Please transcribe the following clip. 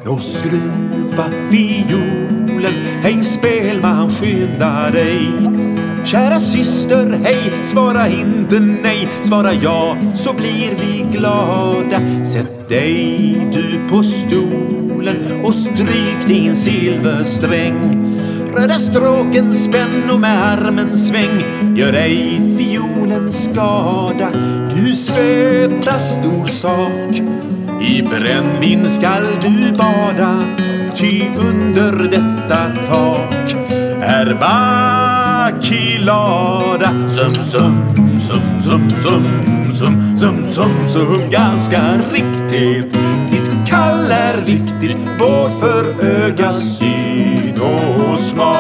och skruva fiolen. Hej spelman, skynda dig. Kära syster, hej, svara inte nej. Svara ja, så blir vi glada. Sätt dig du på stolen och stryk din silversträng. Röda stråken spänn och med armen sväng. Gör ej fiolen skada. Du svettas stor sak. I brännvin skall du bada. Ty under detta tak är bakilada. Sum, sum, sum, sum, sum, sum, sum, sum, sum. Ganska riktigt. Ditt kall är viktigt, både för öga, syn och smak.